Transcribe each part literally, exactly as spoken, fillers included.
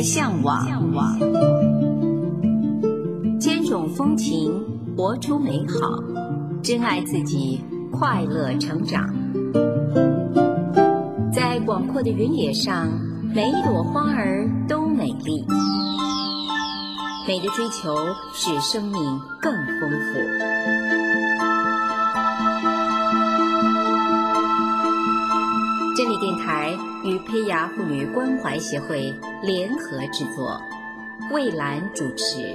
的向往，兼容风情，活出美好，珍爱自己，快乐成长。在广阔的原野上，每一朵花儿都美丽。美的追求使生命更丰富。真理电台与胚芽妇女关怀协会联合制作，蔚蓝主持。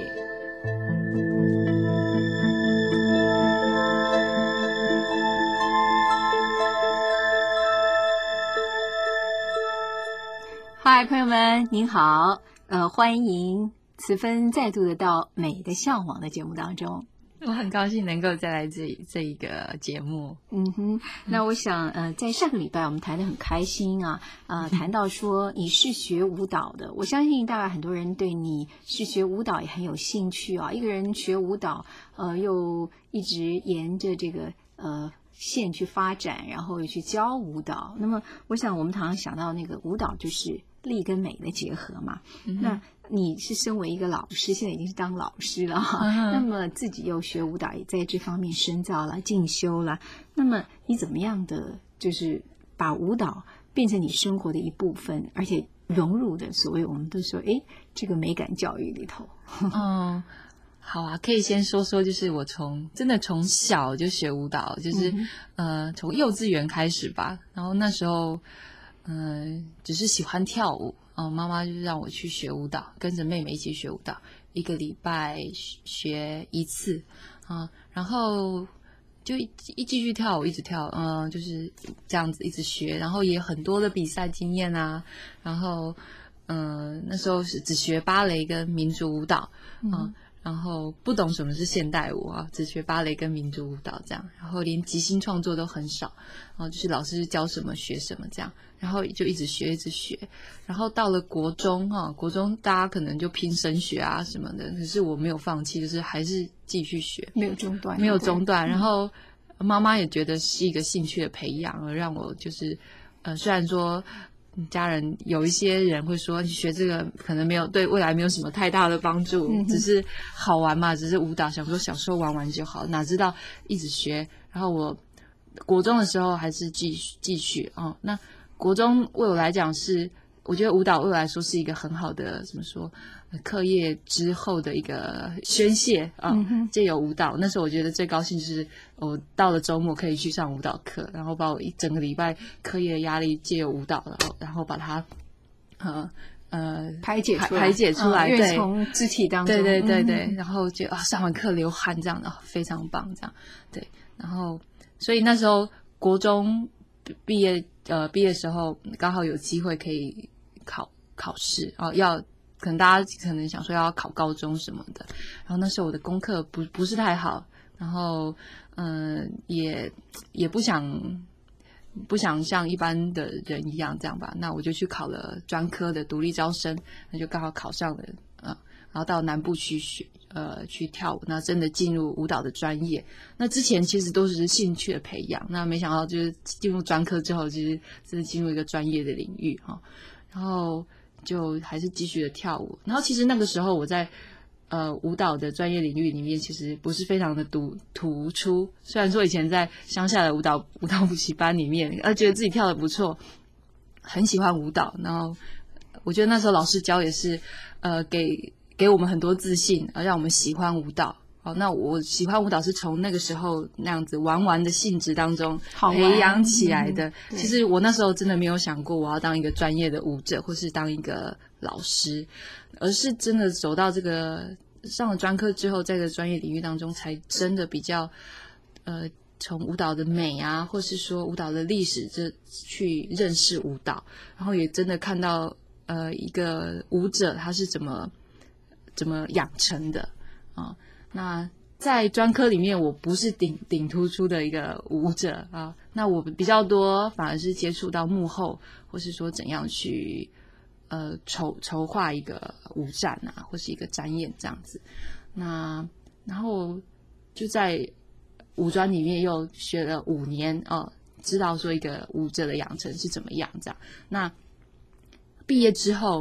嗨，朋友们，您好，呃，欢迎慈芬再度的到美的向往的节目当中。 我很高兴能够再来这这一个节目。 嗯哼，那我想，呃，在上个礼拜我们谈得很开心啊，呃，谈到说你是学舞蹈的，我相信大概很多人对你是学舞蹈也很有兴趣啊。一个人学舞蹈，呃，又一直沿着这个呃线去发展，然后又去教舞蹈。那么，我想我们常常想到那个舞蹈就是力跟美的结合嘛。嗯、那你是身为一个老师，现在已经是当老师了哈，嗯、那么自己又学舞蹈，也在这方面深造了、进修了。那么你怎么样的就是把舞蹈变成你生活的一部分，而且融入的所谓我们都说，哎，这个美感教育里头？ 嗯，好啊，可以先说说，就是我从真的从小就学舞蹈，就是、嗯、呃从幼稚园开始吧。然后那时候，嗯、呃，只是喜欢跳舞。哦，妈妈就让我去学舞蹈，跟着妹妹一起学舞蹈，一个礼拜学一次啊，然后就一一继续跳舞，一直跳，嗯、呃，就是这样子一直学，然后也很多的比赛经验啊，然后嗯、呃，那时候是只学芭蕾跟民族舞蹈啊。嗯然后不懂什么是现代舞啊，只学芭蕾跟民族舞蹈这样，然后连即兴创作都很少，然后就是老师教什么学什么这样，然后就一直学一直学，然后到了国中哈、啊，国中大家可能就拼升学啊什么的，可是我没有放弃，就是还是继续学， 没有中断， 没有中断，然后妈妈也觉得是一个兴趣的培养，而让我就是呃，虽然说。家人有一些人会说，你学这个可能没有对未来没有什么太大的帮助，嗯、只是好玩嘛，只是舞蹈，想说小时候玩玩就好，哪知道一直学。然后我国中的时候还是继续继续哦。那国中为我来讲是，我觉得舞蹈为我来说是一个很好的怎么说，课业之后的一个宣泄啊，藉由舞蹈。那时候我觉得最高兴就是我到了周末可以去上舞蹈课，然后把我一整个礼拜课业的压力藉由舞蹈，然后然后把它呃呃排解出来， 排解出来， 嗯、对，从肢体当中， 对对对对，嗯、然后就啊上完课流汗这样的、哦、非常棒这样，对，然后所以那时候国中毕业呃毕业的时候刚好有机会可以考考试哦要。可能大家可能想说要考高中什么的，然后那时候我的功课不不是太好，然后嗯、呃、也也不想不想像一般的人一样这样吧，那我就去考了专科的独立招生，那就刚好考上了，呃，然后到南部去学呃去跳舞，那真的进入舞蹈的专业。那之前其实都是兴趣的培养，那没想到就是进入专科之后，就是真的进入一个专业的领域哈，然后。就还是继续的跳舞，然后其实那个时候我在呃舞蹈的专业领域里面，其实不是非常的突突出。虽然说以前在乡下的舞蹈舞蹈补习班里面，呃，觉得自己跳得不错，很喜欢舞蹈。然后我觉得那时候老师教也是，呃，给给我们很多自信，呃，让我们喜欢舞蹈。好，那我喜欢舞蹈是从那个时候那样子玩玩的性质当中培养起来的。嗯、其实我那时候真的没有想过我要当一个专业的舞者，或是当一个老师，而是真的走到这个上了专科之后，在这个专业领域当中，才真的比较呃从舞蹈的美啊，或是说舞蹈的历史这去认识舞蹈，然后也真的看到呃一个舞者他是怎么怎么养成的啊。那在专科里面，我不是顶顶突出的一个舞者啊，那我比较多反而是接触到幕后，或是说怎样去呃筹筹划一个舞展啊，或是一个展演这样子。那然后就在舞专里面又学了五年哦，知道说一个舞者的养成是怎么样这样。那毕业之后，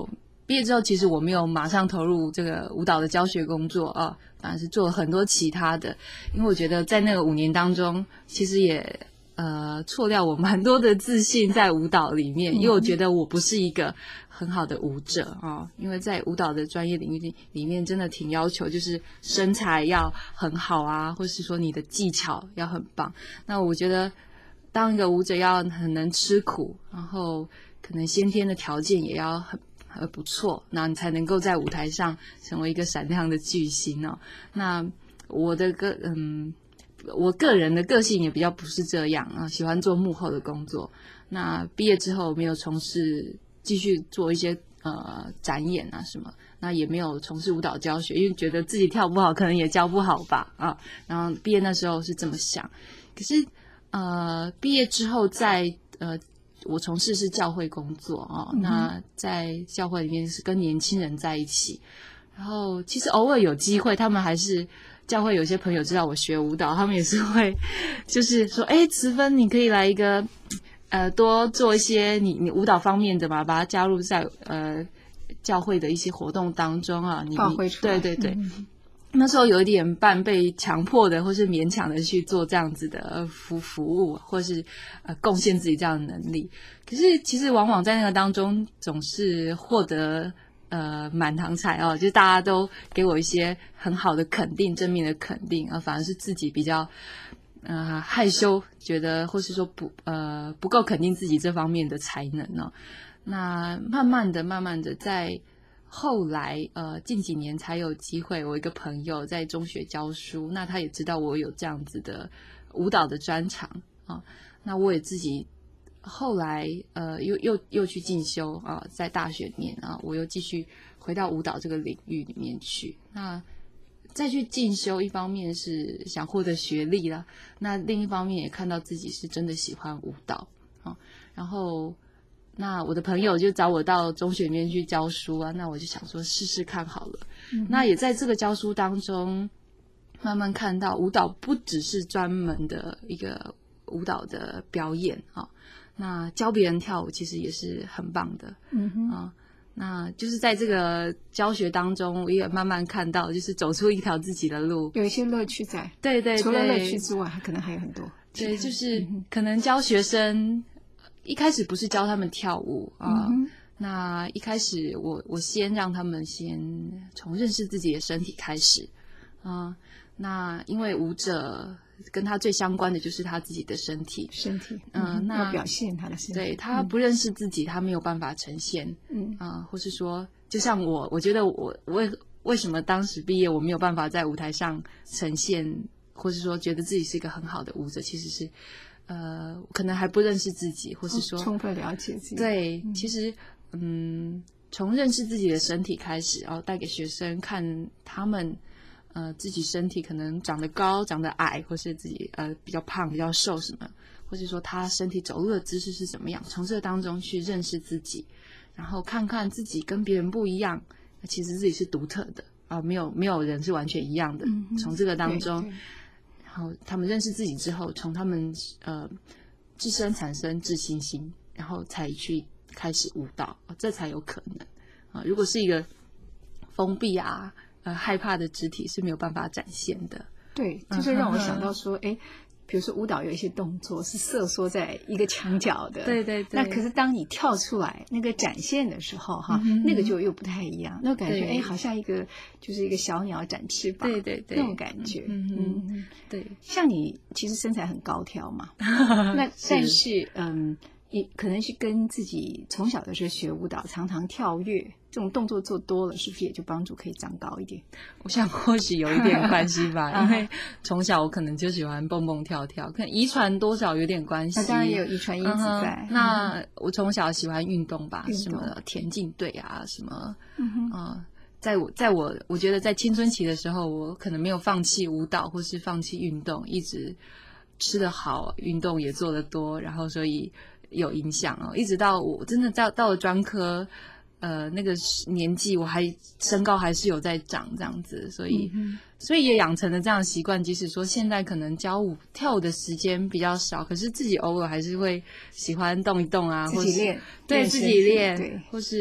毕业之后，其实我没有马上投入这个舞蹈的教学工作啊，反而是做了很多其他的。因为我觉得在那个五年当中，其实也呃错掉我蛮多的自信在舞蹈里面，因为我觉得我不是一个很好的舞者啊。因为在舞蹈的专业领域里面，真的挺要求就是身材要很好啊，或是说你的技巧要很棒。那我觉得当一个舞者要很能吃苦，然后可能先天的条件也要很呃不错，那你才能够在舞台上成为一个闪亮的巨星哦。那我的个嗯，我个人的个性也比较不是这样啊，喜欢做幕后的工作。那毕业之后没有从事继续做一些呃展演啊什么，那也没有从事舞蹈教学，因为觉得自己跳不好，可能也教不好吧啊。然后毕业那时候是这么想，可是呃毕业之后在呃。我从事是教会工作哦，嗯、那在教会里面是跟年轻人在一起，然后其实偶尔有机会，他们还是教会有些朋友知道我学舞蹈，他们也是会就是说，哎，慈芬你可以来一个呃多做一些你你舞蹈方面的嘛，把它加入在呃教会的一些活动当中啊，你发挥出来， 对对对。 嗯那时候有一点半被强迫的，或是勉强的去做这样子的服服务，或是呃贡献自己这样的能力。可是其实往往在那个当中，总是获得呃满堂彩哦，就是大家都给我一些很好的肯定，正面的肯定，而反而是自己比较呃害羞，觉得或是说不呃不够肯定自己这方面的才能哦。那慢慢的、慢慢的在。后来，呃，近几年才有机会。我一个朋友在中学教书，那他也知道我有这样子的舞蹈的专长啊。那我也自己后来，呃，又又又去进修啊，在大学里面啊，我又继续回到舞蹈这个领域里面去。那再去进修，一方面是想获得学历啦，那另一方面也看到自己是真的喜欢舞蹈啊，然后。那我的朋友就找我到中学里面去教书啊，那我就想说试试看好了。嗯、那也在这个教书当中，慢慢看到舞蹈不只是专门的一个舞蹈的表演啊，那教别人跳舞其实也是很棒的。嗯哼啊，那就是在这个教学当中，我也慢慢看到，就是走出一条自己的路， 有一些乐趣在。 对对对， 除了乐趣之外，可能还有很多。 对，就是可能教学生。一开始不是教他们跳舞啊、嗯，那一开始我我先让他们先从认识自己的身体开始啊。那因为舞者跟他最相关的就是他自己的身体， 身体，嗯，呃、那要表现他的身体。 对，他不认识自己，他没有办法呈现，嗯啊，或是说，就像我，我觉得我为为什么当时毕业我没有办法在舞台上呈现，或是说觉得自己是一个很好的舞者，其实是。呃，可能还不认识自己，或是说、 哦、充分了解自己。 对，嗯、其实，嗯，从认识自己的身体开始，然后带给学生看他们，呃，自己身体可能长得高、长得矮，或是自己呃比较胖、比较瘦什么，或是说他身体走路的姿势是怎么样，从这当中去认识自己，然后看看自己跟别人不一样，其实自己是独特的啊、呃，没有没有人是完全一样的。嗯、从这个当中。然后他们认识自己之后，从他们呃自身产生自信心，然后才去开始舞蹈，这才有可能啊。如果是一个封闭啊、呃害怕的肢体，是没有办法展现的。 对，就是让我想到说，哎、嗯。比如说舞蹈有一些动作是瑟缩在一个墙角的， 对对对。 那可是当你跳出来那个展现的时候，哈、嗯，那个就又不太一样，那感觉哎，好像一个就是一个小鸟展翅膀， 对对对， 那种感觉， 嗯嗯嗯，对。 像你其实身材很高挑嘛，那但是嗯，也可能是跟自己从小的时候学舞蹈，常常跳跃。这种动作做多了，是不是也就帮助可以长高一点？ 我想或许有一点关系吧，因为从小我可能就喜欢蹦蹦跳跳，可能遗传多少有点关系。 那当然也有遗传因子在。 嗯、那我从小喜欢运动吧，什么田径队啊，什么，嗯、呃、在我在我我觉得在青春期的时候，我可能没有放弃舞蹈或是放弃运动，一直吃得好，运动也做得多，然后所以有影响哦，一直到我真的到到了专科。呃，那个年纪我还身高还是有在长这样子，所以、嗯、所以也养成了这样的习惯。即使说现在可能教舞跳舞的时间比较少，可是自己偶尔还是会喜欢动一动啊， 自己练， 对自己练，或是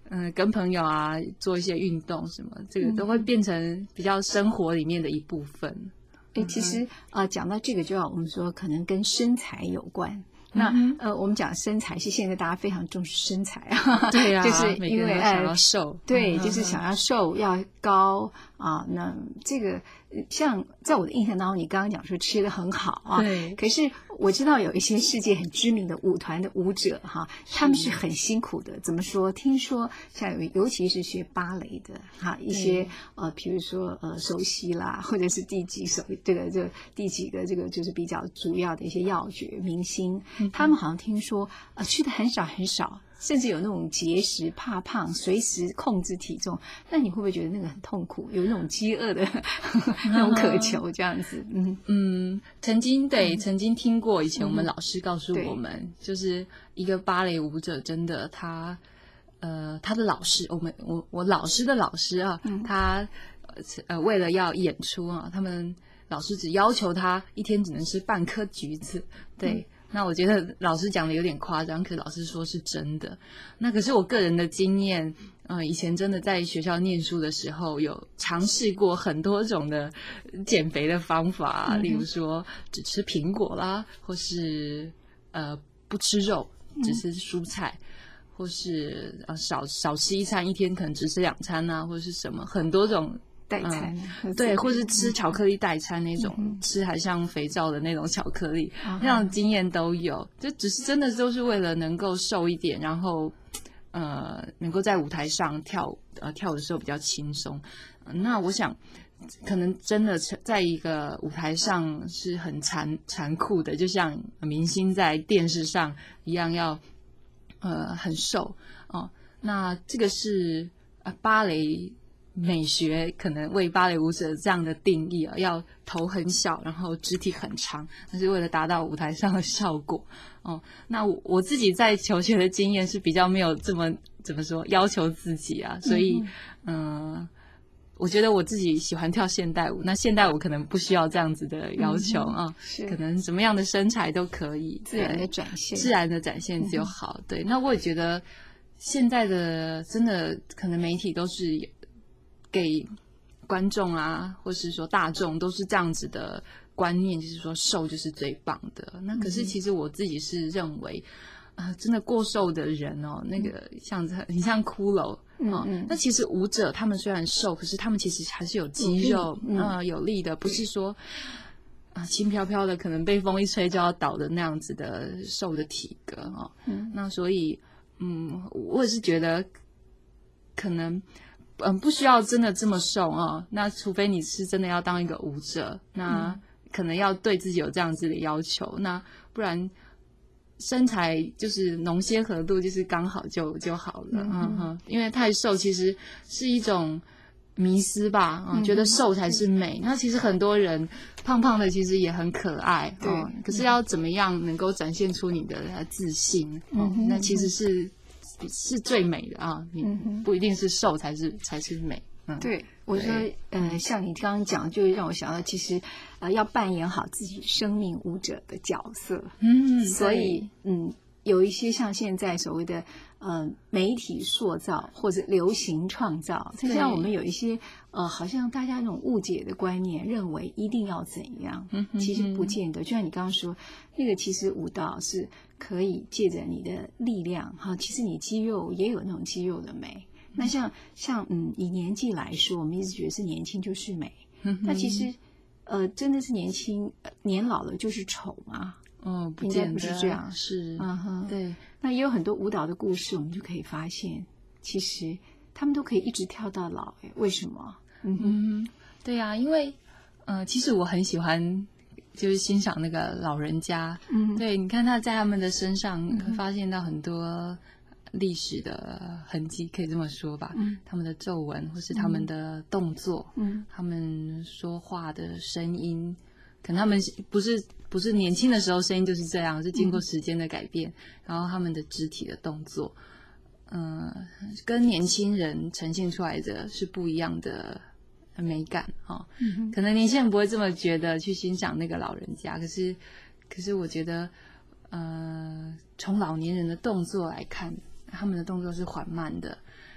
嗯、呃、跟朋友啊做一些运动什么，这个都会变成比较生活里面的一部分。 哎、嗯，其实呃讲到这个就要我们说可能跟身材有关。那、嗯、呃，我们讲身材是现在大家非常重视身材啊， 对啊， 就是因为想要瘦， 呃、对，就是想要瘦要高啊。那这个像在我的印象当中，你刚刚讲说吃得很好啊， 对。 可是我知道有一些世界很知名的舞团的舞者哈，他们是很辛苦的。怎么说？听说像有尤其是学芭蕾的哈，一些呃，比如说呃，首席啦，或者是第几首这个这个第几个这个就是比较主要的一些要角明星。他们好像听说呃吃的很少很少，甚至有那种节食怕胖，随时控制体重。那你会不会觉得那个很痛苦？有那种饥饿的那种渴求这样子？嗯嗯，曾经对、嗯、曾经听过，以前我们老师告诉我们，嗯、就是一个芭蕾舞者真的他呃他的老师，我们我我老师的老师啊，嗯、他呃为了要演出啊，他们老师只要求他一天只能吃半颗橘子，对。嗯，那我觉得老师讲的有点夸张，可是老师说是真的。那可是我个人的经验，呃，以前真的在学校念书的时候，有尝试过很多种的减肥的方法，嗯、例如说只吃苹果啦，或是呃不吃肉，只吃蔬菜，嗯、或是呃少少吃一餐，一天可能只吃两餐啊，或者是什么很多种。 代餐、 嗯、对，或是吃巧克力代餐那种、嗯、吃还像肥皂的那种巧克力、嗯、那种经验都有，就只是真的都是为了能够瘦一点，然后呃能够在舞台上跳呃跳的时候比较轻松、呃、那我想可能真的在一个舞台上是很残残酷的，就像明星在电视上一样要呃很瘦哦、呃。那这个是呃芭蕾美学可能为芭蕾舞者这样的定义啊，要头很小，然后肢体很长，那是为了达到舞台上的效果哦。那 我, 我自己在求学的经验是比较没有这么怎么说要求自己啊，所以嗯、呃，我觉得我自己喜欢跳现代舞，那现代舞可能不需要这样子的要求啊、嗯，可能什么样的身材都可以自然的展现， 自然的展现就好。嗯、对，那我也觉得现在的真的可能媒体都是给观众啊，或是说大众都是这样子的观念，就是说瘦就是最棒的。那可是其实我自己是认为，啊、呃，真的过瘦的人哦，那个像很像骷髅哦。嗯嗯，那其实舞者他们虽然瘦，可是他们其实还是有肌肉，嗯、呃，有力的，不是说啊轻飘飘的，可能被风一吹就要倒的那样子的瘦的体格哦。嗯，那所以嗯，我也是觉得可能。嗯，不需要真的这么瘦啊。那除非你是真的要当一个舞者，那可能要对自己有这样子的要求。那不然身材就是浓羱合度就是刚好就就好了。嗯哼，嗯因为太瘦其实是一种迷思吧，嗯，觉得瘦才是美。那其实很多人胖胖的其实也很可爱，对、嗯。可是要怎么样能够展现出你的自信？嗯，嗯那其实是。是最美的啊，你不一定是瘦才是、嗯、才是美。嗯， 对，我说，呃，像你刚刚讲，就让我想到，其实，呃，要扮演好自己生命舞者的角色。嗯，所以，嗯，有一些像现在所谓的，呃，媒体塑造或者流行创造，就像我们有一些，呃，好像大家那种误解的观念，认为一定要怎样，嗯，其实不见得。就像你刚刚说，那个其实舞蹈是。可以借着你的力量哈，其实你肌肉也有那种肌肉的美。那像像嗯，以年纪来说，我们一直觉得是年轻就是美。嗯、那其实呃，真的是年轻、呃、年老了就是丑吗？ 哦，不见得， 不是这样。 是， 嗯哼， 对。 那也有很多舞蹈的故事，我们就可以发现，其实他们都可以一直跳到老。哎，为什么？嗯哼，对呀、啊，因为呃，其实我很喜欢。就是欣赏那个老人家，嗯，对，你看他在他们的身上会发现到很多历史的痕迹，可以这么说吧，嗯，他们的皱纹或是他们的动作，嗯，他们说话的声音，可能他们不是不是年轻的时候声音就是这样，是经过时间的改变，嗯、然后他们的肢体的动作，嗯、呃，跟年轻人呈现出来的是不一样的。美感哦、嗯，可能年轻人不会这么觉得去欣赏那个老人家，可是，可是我觉得，呃，从老年人的动作来看，他们的动作是缓慢的，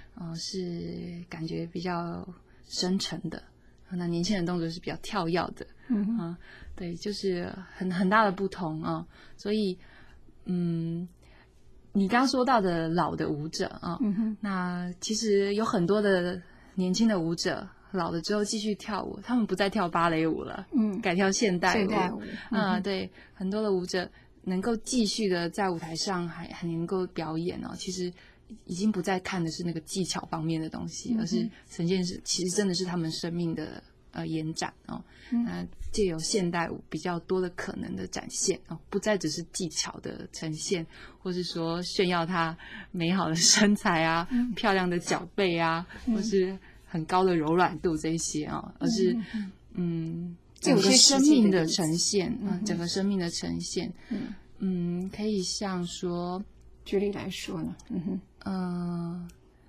呃，是感觉比较深沉的，那年轻人动作是比较跳跃的，嗯、呃、对，就是很很大的不同啊、呃。所以，嗯，你刚刚说到的老的舞者啊、呃嗯，那其实有很多的年轻的舞者。老了之后继续跳舞，他们不再跳芭蕾舞了，嗯，改跳现代舞。现代舞，嗯、呃，对，很多的舞者能够继续的在舞台上还还能够表演哦，其实已经不再看的是那个技巧方面的东西，嗯、而是呈现是其实真的是他们生命的呃延展哦。嗯、那藉由现代舞比较多的可能的展现哦，不再只是技巧的呈现，或是说炫耀他美好的身材啊、嗯、漂亮的脚背啊，嗯、或是。很高的柔软度这一些啊、哦，而是嗯，嗯整个生命的呈现，嗯，整个生命的呈现，嗯嗯，可以像说， 举例来说呢，嗯哼， 嗯、呃，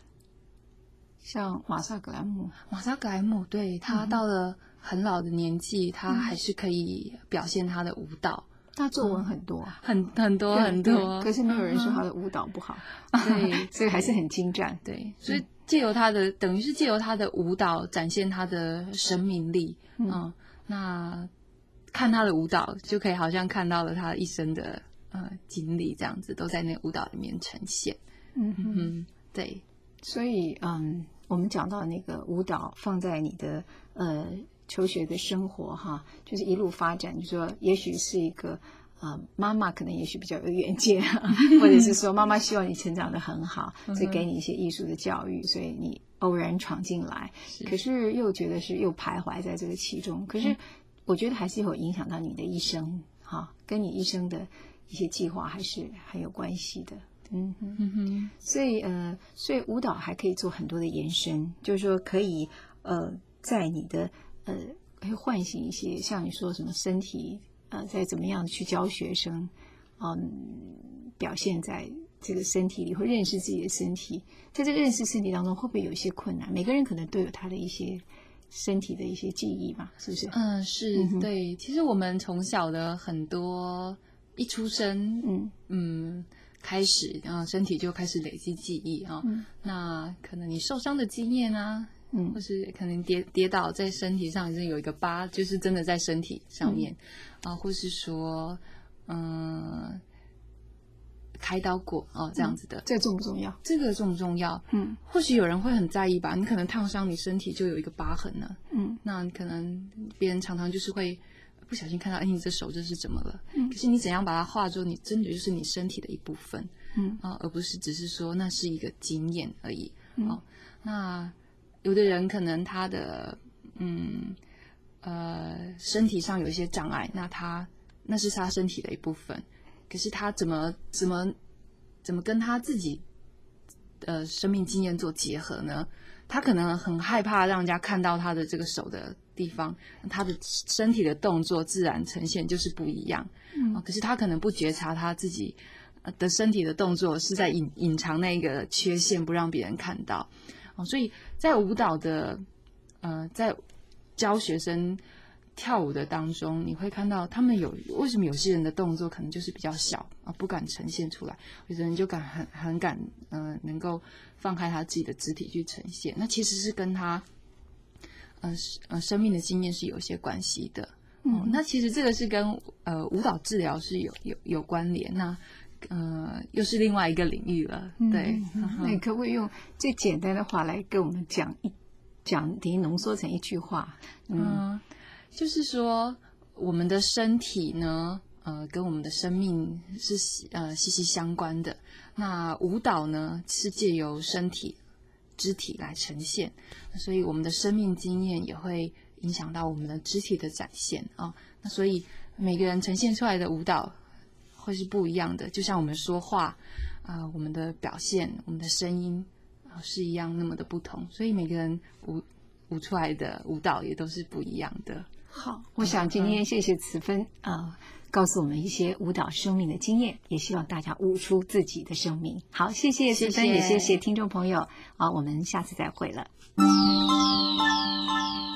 像玛莎格莱姆， 玛莎格莱姆，对，他到了很老的年纪，他还是可以表现他的舞蹈。 他作文很多， 嗯、很很多很多， 可是没有人说他的舞蹈不好， 对， 所以还是很精湛， 对，所以借由他的，等于是借由他的舞蹈展现他的生命力，嗯，嗯那看他的舞蹈就可以好像看到了他一生的呃经历，这样子都在那个舞蹈里面呈现，嗯嗯，对， 所以嗯，我们讲到那个舞蹈放在你的呃。求学的生活哈，就是一路发展。就说，也许是一个呃，妈妈可能也许比较有远见，或者是说妈妈希望你成长得很好，所以给你一些艺术的教育，所以你偶然闯进来，可是又觉得是又徘徊在这个其中。可是我觉得还是有影响到你的一生哈，跟你一生的一些计划还是很有关系的。嗯哼，嗯哼，所以呃，所以舞蹈还可以做很多的延伸，就是说可以呃，在你的呃，会唤醒一些像你说什么身体，呃，再怎么样去教学生，嗯，表现在这个身体里，会认识自己的身体。在这个认识身体当中，会不会有一些困难？每个人可能都有他的一些身体的一些记忆嘛，是不是？ 嗯，是、嗯、对。其实我们从小的很多一出生，嗯嗯，开始，然后身体就开始累积记忆啊、哦嗯。那可能你受伤的经验啊。嗯，或是可能跌跌倒在身体上已经有一个疤，就是真的在身体上面，啊、嗯呃，或是说，嗯、呃，开刀过哦、呃，这样子的， 嗯、这重不重要？ 这个重不重要？嗯，或许有人会很在意吧，你可能烫伤你身体就有一个疤痕呢，嗯，那可能别人常常就是会不小心看到，哎，你这手这是怎么了？嗯，可是你怎样把它化作你真的就是你身体的一部分，嗯啊、呃，而不是只是说那是一个经验而已，嗯、哦，那。有的人可能他的嗯呃身体上有一些障碍，那他那是他身体的一部分，可是他怎么怎么怎么跟他自己的生命经验做结合呢？他可能很害怕让人家看到他的这个手的地方，他的身体的动作自然呈现就是不一样。嗯，可是他可能不觉察他自己的身体的动作是在隐隐藏那个缺陷，不让别人看到。所以在舞蹈的呃在教学生跳舞的当中，你会看到他们有为什么有些人的动作可能就是比较小啊，不敢呈现出来，有的人就敢很很敢呃能够放开他自己的肢体去呈现，那其实是跟他呃呃生命的经验是有一些关系的。嗯，那其实这个是跟呃舞蹈治疗是有有有关联，那呃又是另外一个领域了。对， 嗯嗯、那你可不可以用最简单的话来跟我们讲一讲，等于浓缩成一句话？ 嗯，嗯就是说我们的身体呢，呃，跟我们的生命是呃息息相关的。那舞蹈呢，是借由身体、肢体来呈现，所以我们的生命经验也会影响到我们的肢体的展现啊、哦。那所以每个人呈现出来的舞蹈会是不一样的，就像我们说话啊、呃，我们的表现、我们的声音啊、呃、是一样那么的不同，所以每个人舞舞出来的舞蹈也都是不一样的。 好，我想今天谢谢慈芬啊、呃，告诉我们一些舞蹈生命的经验，也希望大家舞出自己的生命。好，谢谢慈芬，也谢谢听众朋友啊，我们下次再会了。